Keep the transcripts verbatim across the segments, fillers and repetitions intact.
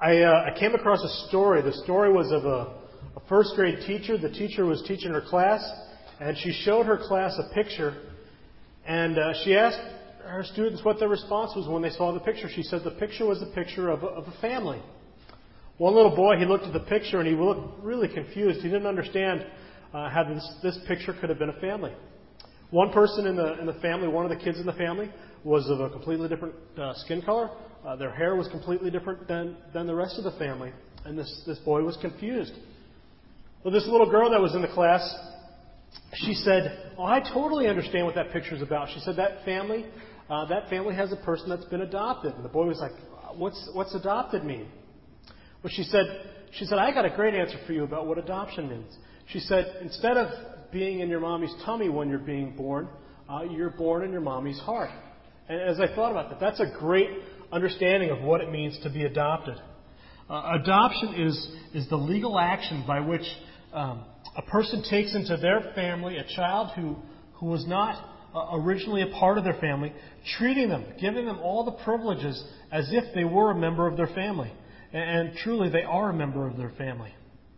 I, uh, I came across a story. The story was of a, a first grade teacher. The teacher was teaching her class, and she showed her class a picture, and uh, she asked her students what their response was when they saw the picture. She said the picture was a picture of a, of a family. One little boy, he looked at the picture and he looked really confused. He didn't understand uh, how this, this picture could have been a family. One person in the in the family, one of the kids in the family, was of a completely different uh, skin color. Uh, their hair was completely different than, than the rest of the family. And this, this boy was confused. Well, this little girl that was in the class, she said, "Oh, I totally understand what that picture is about." She said, that family, uh, that family has a person that's been adopted. And the boy was like, what's what's adopted mean? Well, she said, she said, "I got a great answer for you about what adoption means." She said, instead of being in your mommy's tummy when you're being born, uh, you're born in your mommy's heart. And as I thought about that, that's a great understanding of what it means to be adopted. Uh, adoption is is the legal action by which um, a person takes into their family a child who, who was not uh, originally a part of their family, treating them, giving them all the privileges as if they were a member of their family. And, and truly, they are a member of their family.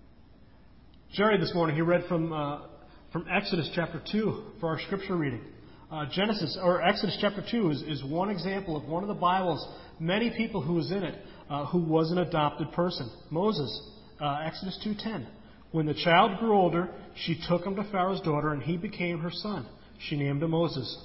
Jerry this morning, he read from uh, from Exodus chapter two for our scripture reading. Uh, Genesis, or Exodus chapter two is, is one example of one of the Bible's many people who was in it uh, who was an adopted person. Moses, uh, Exodus two ten. When the child grew older, she took him to Pharaoh's daughter, and he became her son. She named him Moses.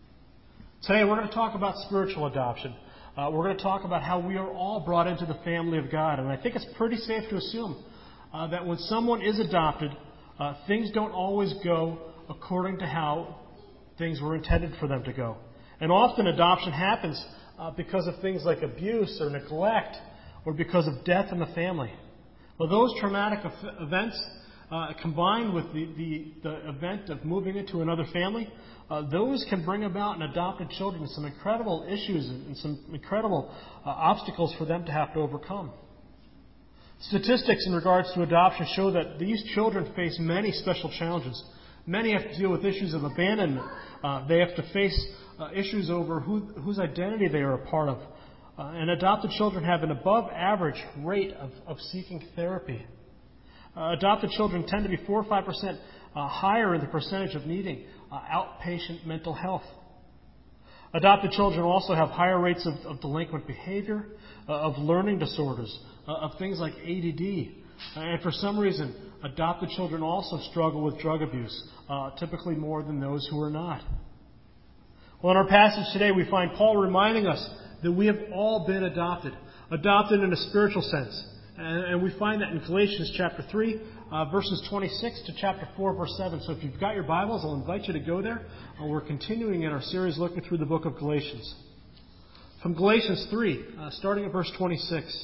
Today we're going to talk about spiritual adoption. Uh, we're going to talk about how we are all brought into the family of God. And I think it's pretty safe to assume uh, that when someone is adopted, uh, things don't always go according to how things were intended for them to go. And often adoption happens uh, because of things like abuse or neglect or because of death in the family. Well, those traumatic events uh, combined with the, the, the event of moving into another family, uh, those can bring about in adopted children some incredible issues and some incredible uh, obstacles for them to have to overcome. Statistics in regards to adoption show that these children face many special challenges. Many have to deal with issues of abandonment. Uh, they have to face uh, issues over who, whose identity they are a part of. Uh, and adopted children have an above-average rate of, of seeking therapy. Uh, adopted children tend to be four or five percent uh, higher in the percentage of needing uh, outpatient mental health. Adopted children also have higher rates of, of delinquent behavior, uh, of learning disorders, uh, of things like A D D. Uh, and for some reason, adopted children also struggle with drug abuse, uh, typically more than those who are not. Well, in our passage today, we find Paul reminding us that we have all been adopted, adopted in a spiritual sense. And, and we find that in Galatians chapter three, uh, verses twenty-six to chapter four, verse seven. So if you've got your Bibles, I'll invite you to go there. Uh, we're continuing in our series looking through the book of Galatians. From Galatians three, uh, starting at verse twenty-six.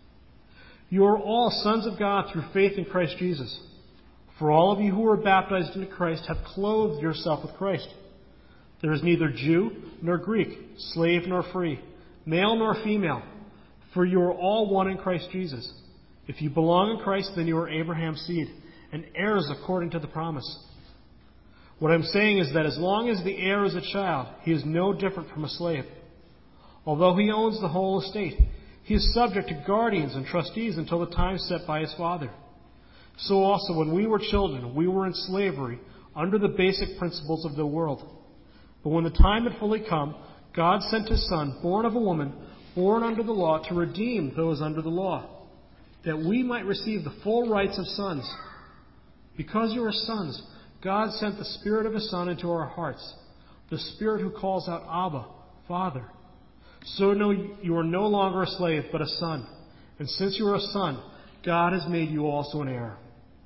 "You are all sons of God through faith in Christ Jesus. For all of you who are baptized into Christ have clothed yourself with Christ. There is neither Jew nor Greek, slave nor free, male nor female, for you are all one in Christ Jesus. If you belong in Christ, then you are Abraham's seed, and heirs according to the promise. What I'm saying is that as long as the heir is a child, he is no different from a slave. Although he owns the whole estate, he is subject to guardians and trustees until the time set by his father. So also, when we were children, we were in slavery under the basic principles of the world. But when the time had fully come, God sent his Son, born of a woman, born under the law, to redeem those under the law, that we might receive the full rights of sons. Because you are sons, God sent the Spirit of his Son into our hearts, the Spirit who calls out, Abba, Father. So no, you are no longer a slave, but a son. And since you are a son, God has made you also an heir."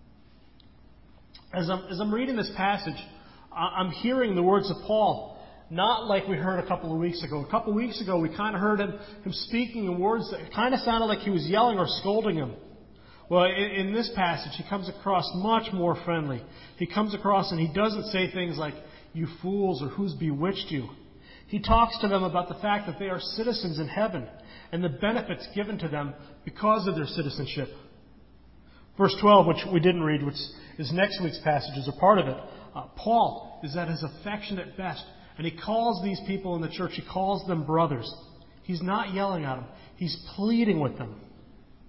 As I'm, as I'm reading this passage, I'm hearing the words of Paul, not like we heard a couple of weeks ago. A couple of weeks ago, we kind of heard him, him speaking in words that kind of sounded like he was yelling or scolding him. Well, in, in this passage, he comes across much more friendly. He comes across and he doesn't say things like, "You fools," or "Who's bewitched you?" He talks to them about the fact that they are citizens in heaven and the benefits given to them because of their citizenship. Verse twelve, which we didn't read, which is next week's passage, is a part of it. Uh, Paul is at his affectionate best, and he calls these people in the church, he calls them brothers. He's not yelling at them. He's pleading with them.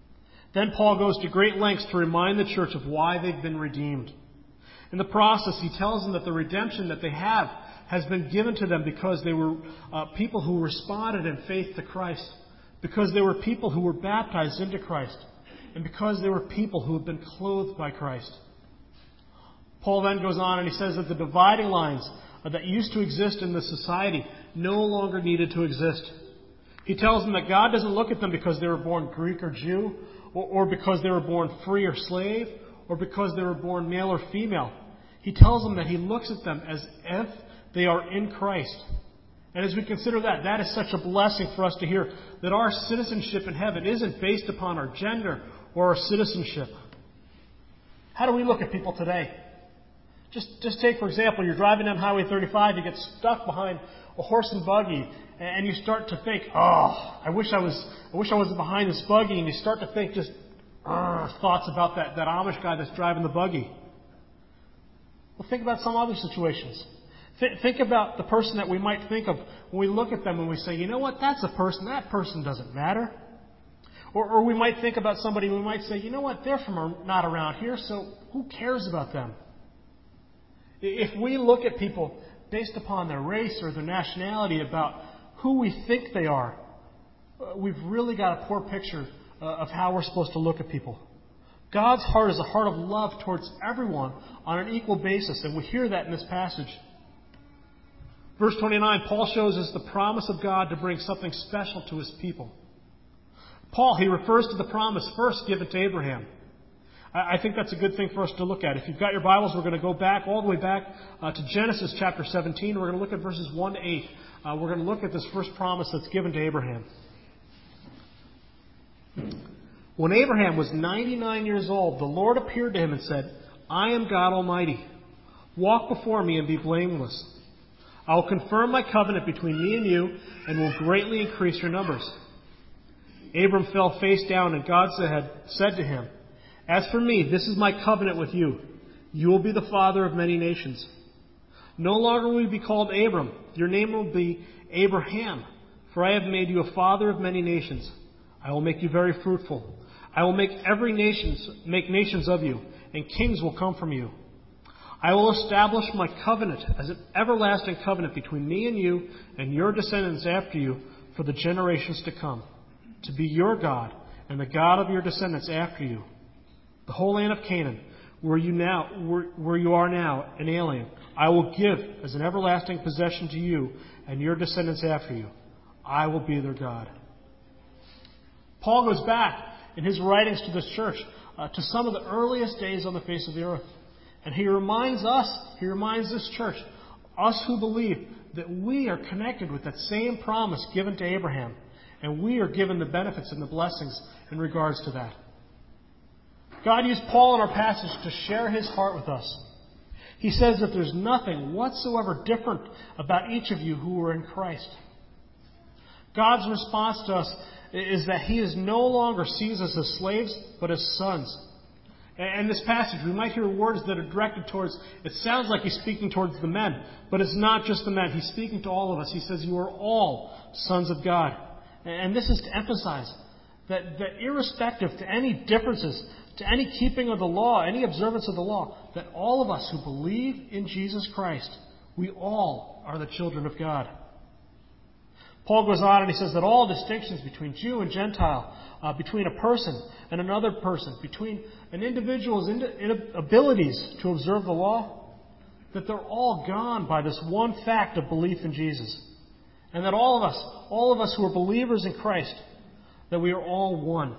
Then Paul goes to great lengths to remind the church of why they've been redeemed. In the process, he tells them that the redemption that they have has been given to them because they were uh, people who responded in faith to Christ, because they were people who were baptized into Christ, and because they were people who have been clothed by Christ. Paul then goes on and he says that the dividing lines that used to exist in the society no longer needed to exist. He tells them that God doesn't look at them because they were born Greek or Jew, or, or because they were born free or slave, or because they were born male or female. He tells them that He looks at them as if they are in Christ. And as we consider that, that is such a blessing for us to hear, that our citizenship in heaven isn't based upon our gender or our citizenship. How do we look at people today? Just, just take, for example, you're driving down Highway thirty-five, you get stuck behind a horse and buggy, and you start to think, oh, I wish I was, I wish I was behind this buggy, and you start to think just uh, thoughts about that, that Amish guy that's driving the buggy. Well, think about some other situations. Th- think about the person that we might think of when we look at them and we say, you know what, that's a person, that person doesn't matter. Or, or we might think about somebody, we might say, you know what, they're from not around here, so who cares about them? If we look at people based upon their race or their nationality, about who we think they are, we've really got a poor picture of how we're supposed to look at people. God's heart is a heart of love towards everyone on an equal basis, and we hear that in this passage. Verse twenty-nine, Paul shows us the promise of God to bring something special to His people. Paul, he refers to the promise first given to Abraham. I think that's a good thing for us to look at. If you've got your Bibles, we're going to go back, all the way back uh, to Genesis chapter seventeen. We're going to look at verses one to eight. Uh, we're going to look at this first promise that's given to Abraham. When Abraham was ninety-nine years old, the Lord appeared to him and said, I am God Almighty. Walk before me and be blameless. I will confirm my covenant between me and you and will greatly increase your numbers. Abram fell face down, and God said, said to him, As for me, this is my covenant with you. You will be the father of many nations. No longer will you be called Abram. Your name will be Abraham, for I have made you a father of many nations. I will make you very fruitful. I will make every nations make nations of you, and kings will come from you. I will establish my covenant as an everlasting covenant between me and you and your descendants after you for the generations to come, to be your God and the God of your descendants after you. The whole land of Canaan, where you now, where, where you are now, an alien, I will give as an everlasting possession to you and your descendants after you. I will be their God. Paul goes back in his writings to this church uh, to some of the earliest days on the face of the earth. And he reminds us, he reminds this church, us who believe, that we are connected with that same promise given to Abraham. And we are given the benefits and the blessings in regards to that. God used Paul in our passage to share His heart with us. He says that there's nothing whatsoever different about each of you who are in Christ. God's response to us is that He is no longer sees us as slaves, but as sons. And in this passage, we might hear words that are directed towards, it sounds like He's speaking towards the men, but it's not just the men. He's speaking to all of us. He says, you are all sons of God. And this is to emphasize that, that irrespective to any differences, to any keeping of the law, any observance of the law, that all of us who believe in Jesus Christ, we all are the children of God. Paul goes on and he says that all distinctions between Jew and Gentile, uh, between a person and another person, between an individual's abilities to observe the law, that they're all gone by this one fact of belief in Jesus. And that all of us, all of us who are believers in Christ, that we are all one.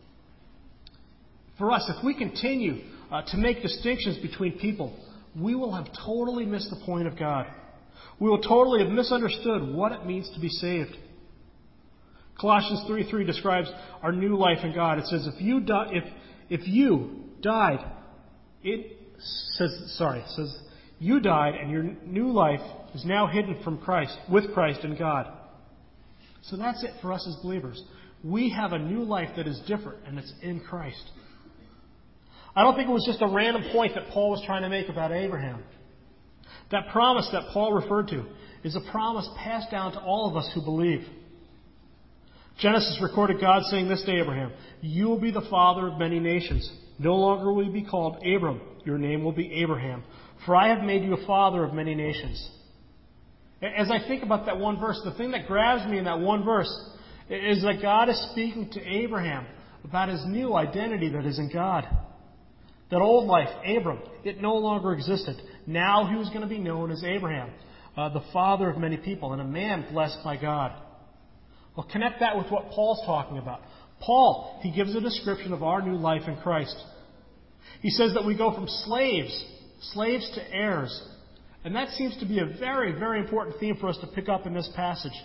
For us, if we continue uh, to make distinctions between people, we will have totally missed the point of God. We will totally have misunderstood what it means to be saved. Colossians three three describes our new life in God. It says, if you di- if if you died, it says sorry, it says you died and your new life is now hidden from Christ, with Christ in God. So that's it for us as believers. We have a new life that is different, and it's in Christ. I don't think it was just a random point that Paul was trying to make about Abraham. That promise that Paul referred to is a promise passed down to all of us who believe. Genesis recorded God saying this to Abraham, "You will be the father of many nations. No longer will you be called Abram. Your name will be Abraham. For I have made you a father of many nations." As I think about that one verse, the thing that grabs me in that one verse is that God is speaking to Abraham about his new identity that is in God. That old life, Abram, it no longer existed. Now he was going to be known as Abraham, uh, the father of many people, and a man blessed by God. Well, connect that with what Paul's talking about. Paul, he gives a description of our new life in Christ. He says that we go from slaves, slaves to heirs. And that seems to be a very, very important theme for us to pick up in this passage.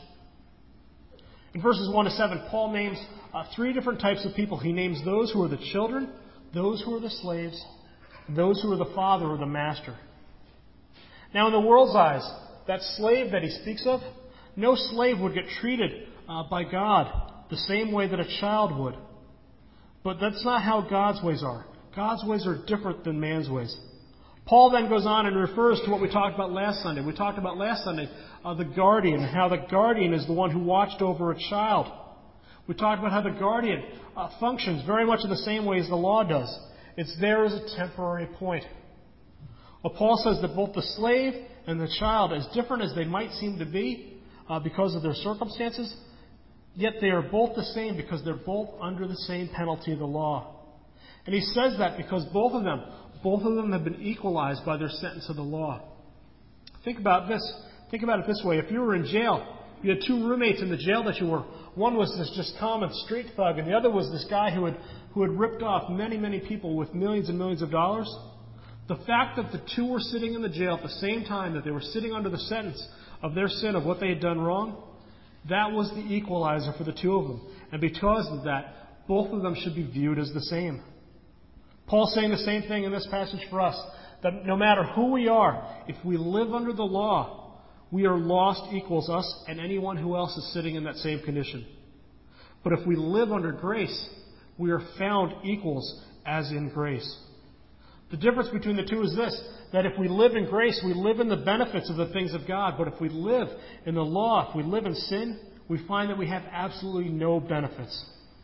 In verses one to seven, Paul names uh, three different types of people. He names those who are the children, those who are the slaves, and those who are the father or the master. Now, in the world's eyes, that slave that he speaks of, no slave would get treated uh, by God the same way that a child would. But that's not how God's ways are. God's ways are different than man's ways. Paul then goes on and refers to what we talked about last Sunday. We talked about last Sunday uh, the guardian, how the guardian is the one who watched over a child. We talked about how the guardian uh, functions very much in the same way as the law does. It's there as a temporary point. Well, Paul says that both the slave and the child, as different as they might seem to be uh, because of their circumstances, yet they are both the same because they're both under the same penalty of the law. And he says that because both of them, both of them have been equalized by their sentence of the law. Think about this. Think about it this way. If you were in jail, you had two roommates in the jail that you were. One was this just common street thug, and the other was this guy who had who had ripped off many, many people with millions and millions of dollars. The fact that the two were sitting in the jail at the same time, that they were sitting under the sentence of their sin, of what they had done wrong, that was the equalizer for the two of them. And because of that, both of them should be viewed as the same. Paul's saying the same thing in this passage for us, that no matter who we are, if we live under the law, we are lost equals us and anyone who else is sitting in that same condition. But if we live under grace, we are found equals as in grace. The difference between the two is this, that if we live in grace, we live in the benefits of the things of God. But if we live in the law, if we live in sin, we find that we have absolutely no benefits.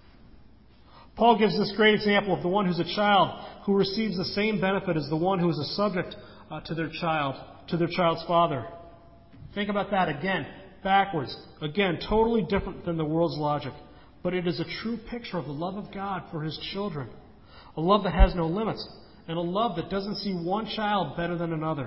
Paul gives this great example of the one who's a child who receives the same benefit as the one who is a subject uh, to their child, to their child's father. Think about that again, backwards. Again, totally different than the world's logic. But it is a true picture of the love of God for His children. A love that has no limits. And a love that doesn't see one child better than another.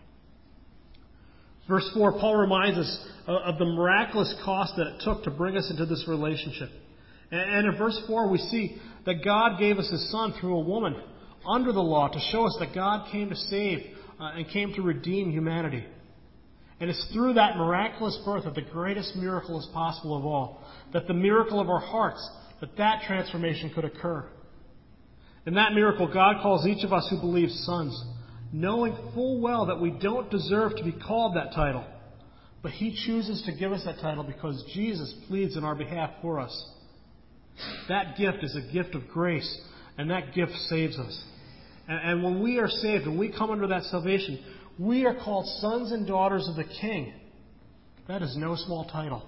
Verse four, Paul reminds us of the miraculous cost that it took to bring us into this relationship. And in verse four, we see that God gave us His Son through a woman under the law to show us that God came to save uh, and came to redeem humanity. And it's through that miraculous birth that the greatest miracle is possible of all. That the miracle of our hearts, that that transformation could occur. In that miracle, God calls each of us who believe sons, knowing full well that we don't deserve to be called that title. But He chooses to give us that title because Jesus pleads on our behalf for us. That gift is a gift of grace, and that gift saves us. And, and when we are saved, when we come under that salvation, we are called sons and daughters of the King. That is no small title.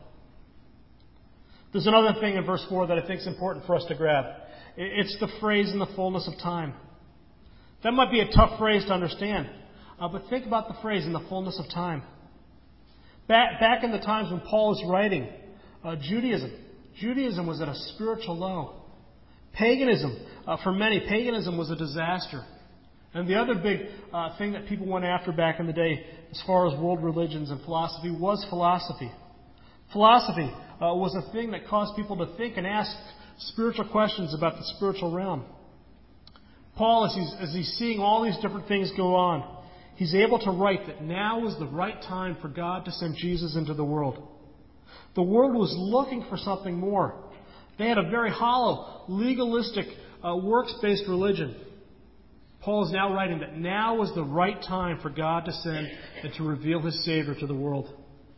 There's another thing in verse four that I think is important for us to grab. It's the phrase "in the fullness of time." That might be a tough phrase to understand, uh, but think about the phrase "in the fullness of time." Back, back in the times when Paul was writing, uh, Judaism, Judaism was at a spiritual low. Paganism, uh, for many, paganism was a disaster. And the other big uh, thing that people went after back in the day, as far as world religions and philosophy, was philosophy. Philosophy uh, was a thing that caused people to think and ask spiritual questions about the spiritual realm. Paul, as he's, as he's seeing all these different things go on, he's able to write that now is the right time for God to send Jesus into the world. The world was looking for something more. They had a very hollow, legalistic, uh, works-based religion. Paul is now writing that now was the right time for God to send and to reveal His Savior to the world.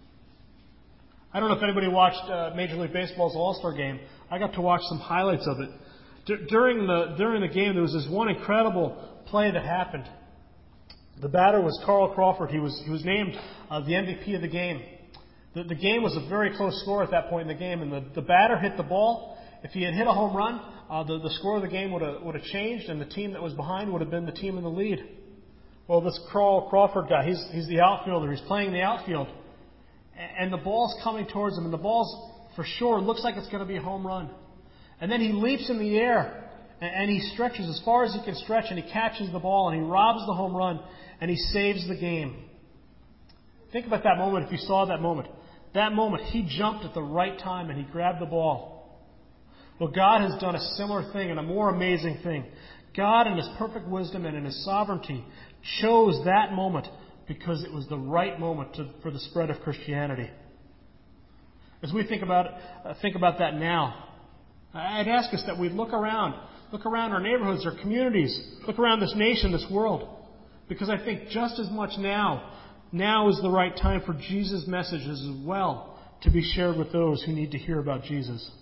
I don't know if anybody watched uh, Major League Baseball's All-Star Game. I got to watch some highlights of it. D- during the during the game, there was this one incredible play that happened. The batter was Carl Crawford. He was he was named uh, the M V P of the game. The, the game was a very close score at that point in the game, and the, the batter hit the ball. If he had hit a home run, uh, the, the score of the game would have, would have changed, and the team that was behind would have been the team in the lead. Well, this Carl Crawford guy, he's, he's the outfielder. He's playing the outfield, and the ball's coming towards him, and the ball's for sure looks like it's going to be a home run. And then he leaps in the air, and, and he stretches as far as he can stretch, and he catches the ball, and he robs the home run, and he saves the game. Think about that moment if you saw that moment. That moment, he jumped at the right time and he grabbed the ball. Well, God has done a similar thing and a more amazing thing. God, in His perfect wisdom and in His sovereignty, chose that moment because it was the right moment to, for the spread of Christianity. As we think about uh, think about that now, I'd ask us that we look around, look around our neighborhoods, our communities, look around this nation, this world, because I think just as much now. Now is the right time for Jesus' messages as well to be shared with those who need to hear about Jesus.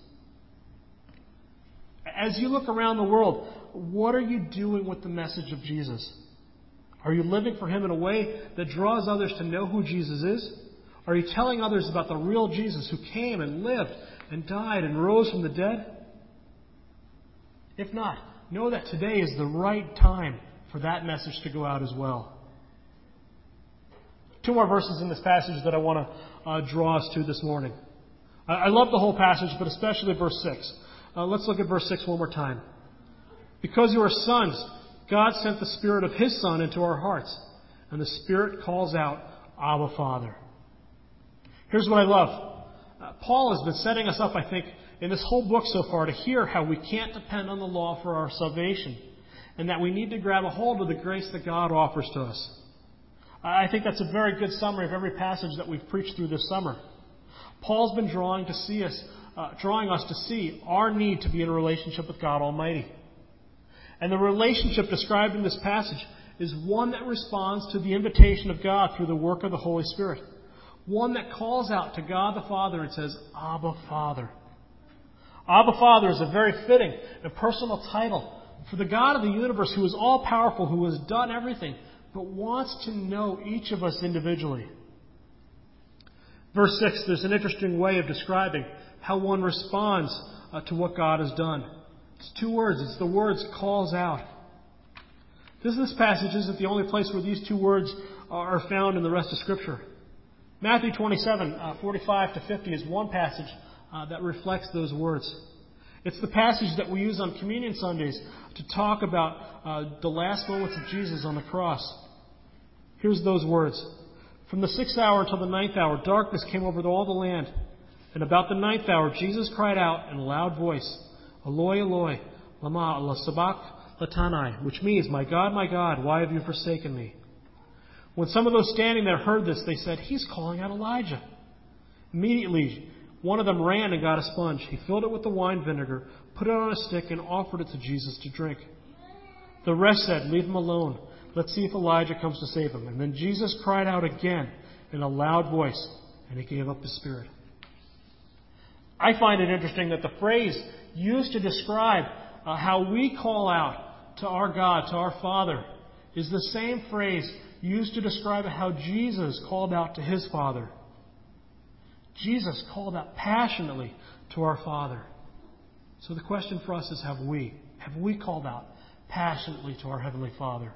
As you look around the world, what are you doing with the message of Jesus? Are you living for Him in a way that draws others to know who Jesus is? Are you telling others about the real Jesus who came and lived and died and rose from the dead? If not, know that today is the right time for that message to go out as well. Two more verses in this passage that I want to uh, draw us to this morning. I, I love the whole passage, but especially verse six. Uh, let's look at verse six one more time. Because you are sons, God sent the Spirit of His Son into our hearts, and the Spirit calls out, Abba, Father. Here's what I love. Uh, Paul has been setting us up, I think, in this whole book so far to hear how we can't depend on the law for our salvation, and that we need to grab a hold of the grace that God offers to us. I think that's a very good summary of every passage that we've preached through this summer. Paul's been drawing to see us, uh, drawing us to see our need to be in a relationship with God Almighty. And the relationship described in this passage is one that responds to the invitation of God through the work of the Holy Spirit. One that calls out to God the Father and says, Abba, Father. Abba, Father is a very fitting and personal title for the God of the universe who is all-powerful, who has done everything, but wants to know each of us individually. Verse six, there's an interesting way of describing how one responds uh, to what God has done. It's two words. It's the words calls out. This, this passage isn't the only place where these two words are found in the rest of Scripture. Matthew twenty-seven, uh, forty-five to fifty is one passage uh, that reflects those words. It's the passage that we use on Communion Sundays to talk about uh, the last moments of Jesus on the cross. Here's those words. From the sixth hour until the ninth hour, darkness came over all the land. And about the ninth hour, Jesus cried out in a loud voice, Eloi, Eloi, lama sabachthani, which means, My God, my God, why have you forsaken me? When some of those standing there heard this, they said, He's calling out Elijah. Immediately, one of them ran and got a sponge. He filled it with the wine vinegar, put it on a stick, and offered it to Jesus to drink. The rest said, Leave him alone. Let's see if Elijah comes to save him. And then Jesus cried out again in a loud voice, and He gave up His spirit. I find it interesting that the phrase used to describe uh, how we call out to our God, to our Father, is the same phrase used to describe how Jesus called out to His Father. Jesus called out passionately to our Father. So the question for us is, have we? Have we called out passionately to our Heavenly Father?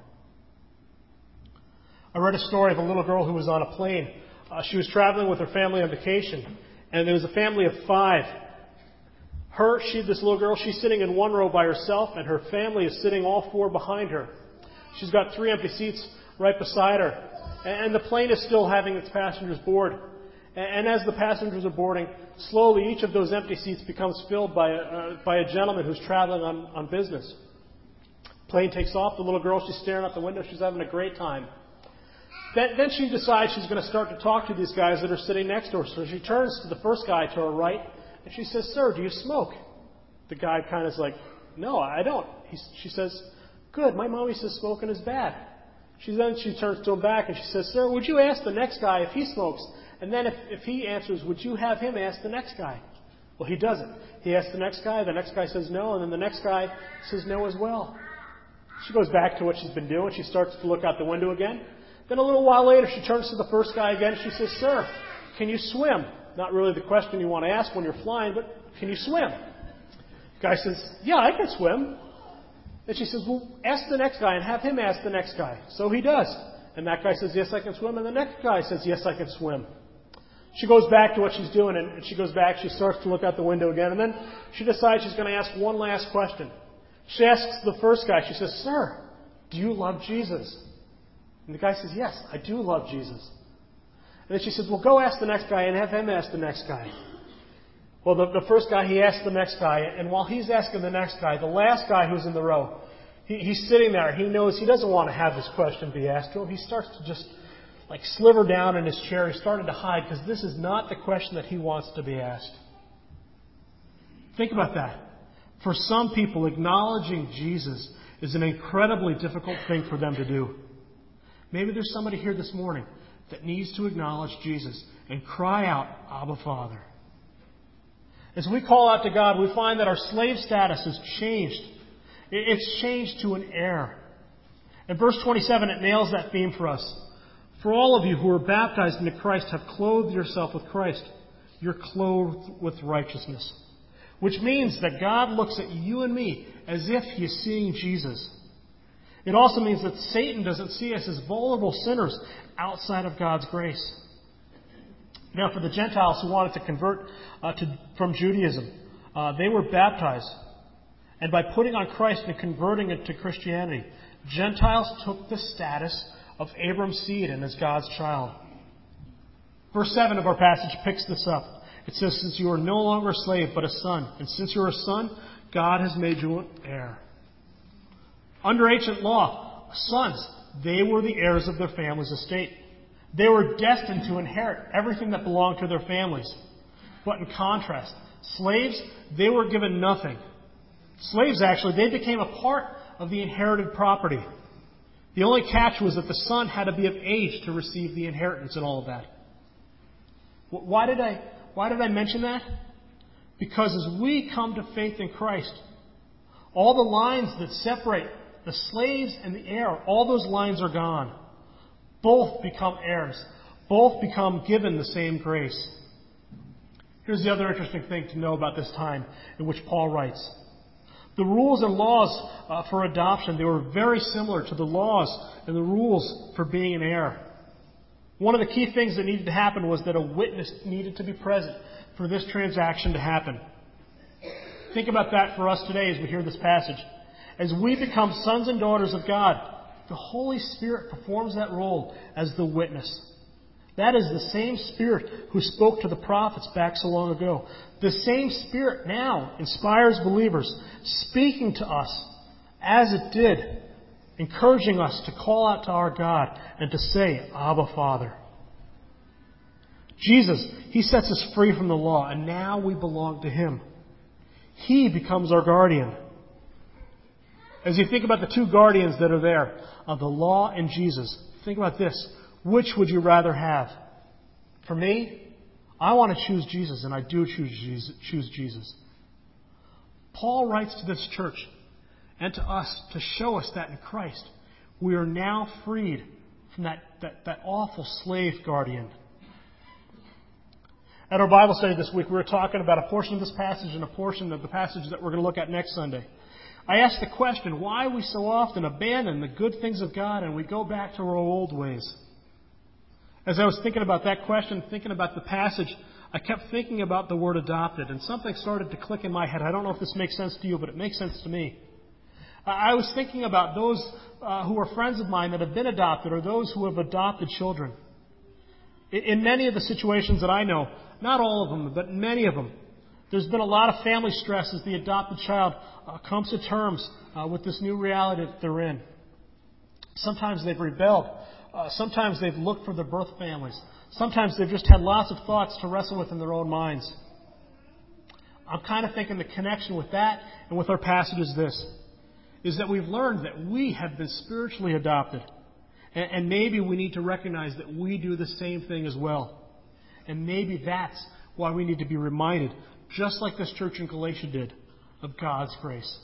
I read a story of a little girl who was on a plane. Uh, she was traveling with her family on vacation, and there was a family of five. Her, she, this little girl, she's sitting in one row by herself, and her family is sitting all four behind her. She's got three empty seats right beside her, and the plane is still having its passengers board. And as the passengers are boarding, slowly each of those empty seats becomes filled by a, uh, by a gentleman who's traveling on, on business. Plane takes off. The little girl, she's staring out the window. She's having a great time. Then, then she decides she's going to start to talk to these guys that are sitting next to her. So she turns to the first guy to her right, and she says, Sir, do you smoke? The guy kind of is like, No, I don't. He, she says, Good, my mommy says smoking is bad. She then she turns to him back and she says, Sir, would you ask the next guy if he smokes? And then if, if he answers, would you have him ask the next guy? Well, he doesn't. He asks the next guy, the next guy says no, and then the next guy says no as well. She goes back to what she's been doing. She starts to look out the window again. Then a little while later, she turns to the first guy again. She says, Sir, can you swim? Not really the question you want to ask when you're flying, but can you swim? The guy says, yeah, I can swim. And she says, well, ask the next guy and have him ask the next guy. So he does. And that guy says, yes, I can swim. And the next guy says, yes, I can swim. She goes back to what she's doing, and she goes back. She starts to look out the window again. And then she decides she's going to ask one last question. She asks the first guy, she says, sir, do you love Jesus? And the guy says, yes, I do love Jesus. And then she says, well, go ask the next guy and have him ask the next guy. Well, the, the first guy, he asks the next guy, and while he's asking the next guy, the last guy who's in the row, he, he's sitting there. He knows he doesn't want to have this question be asked to him. He starts to just like sliver down in his chair. He's starting to hide because this is not the question that he wants to be asked. Think about that. For some people, acknowledging Jesus is an incredibly difficult thing for them to do. Maybe there's somebody here this morning that needs to acknowledge Jesus and cry out, Abba, Father. As we call out to God, we find that our slave status has changed. It's changed to an heir. In verse twenty-seven, it nails that theme for us. For all of you who are baptized into Christ have clothed yourself with Christ. You're clothed with righteousness. Which means that God looks at you and me as if He is seeing Jesus. It also means that Satan doesn't see us as vulnerable sinners outside of God's grace. Now, for the Gentiles who wanted to convert uh, to, from Judaism, uh, they were baptized. And by putting on Christ and converting it to Christianity, Gentiles took the status of Abram's seed and as God's child. Verse seven of our passage picks this up. It says, since you are no longer a slave, but a son, and since you're a son, God has made you an heir. Under ancient law, sons, they were the heirs of their family's estate. They were destined to inherit everything that belonged to their families. But in contrast, slaves, they were given nothing. Slaves, actually, they became a part of the inherited property. The only catch was that the son had to be of age to receive the inheritance and all of that. Why did I, why did I mention that? Because as we come to faith in Christ, all the lines that separate the slaves and the heir, all those lines are gone. Both become heirs. Both become given the same grace. Here's the other interesting thing to know about this time in which Paul writes. The rules and laws uh, for adoption, they were very similar to the laws and the rules for being an heir. One of the key things that needed to happen was that a witness needed to be present for this transaction to happen. Think about that for us today as we hear this passage. As we become sons and daughters of God, the Holy Spirit performs that role as the witness. That is the same Spirit who spoke to the prophets back so long ago. The same Spirit now inspires believers, speaking to us as it did, encouraging us to call out to our God and to say, Abba, Father. Jesus, He sets us free from the law, and now we belong to Him. He becomes our guardian. As you think about the two guardians that are there, of the law and Jesus, think about this. Which would you rather have? For me, I want to choose Jesus, and I do choose Jesus, choose Jesus. Paul writes to this church and to us to show us that in Christ, we are now freed from that, that, that awful slave guardian. At our Bible study this week, we were talking about a portion of this passage and a portion of the passage that we're going to look at next Sunday. I asked the question, why we so often abandon the good things of God and we go back to our old ways. As I was thinking about that question, thinking about the passage, I kept thinking about the word adopted, and something started to click in my head. I don't know if this makes sense to you, but it makes sense to me. I was thinking about those uh, who are friends of mine that have been adopted or those who have adopted children. In many of the situations that I know, not all of them, but many of them, there's been a lot of family stress as the adopted child uh, comes to terms uh, with this new reality that they're in. Sometimes they've rebelled. Uh, sometimes they've looked for their birth families. Sometimes they've just had lots of thoughts to wrestle with in their own minds. I'm kind of thinking the connection with that and with our passage is this, is that we've learned that we have been spiritually adopted. And, and maybe we need to recognize that we do the same thing as well. And maybe that's why we need to be reminded, just like this church in Galatia did, of God's grace.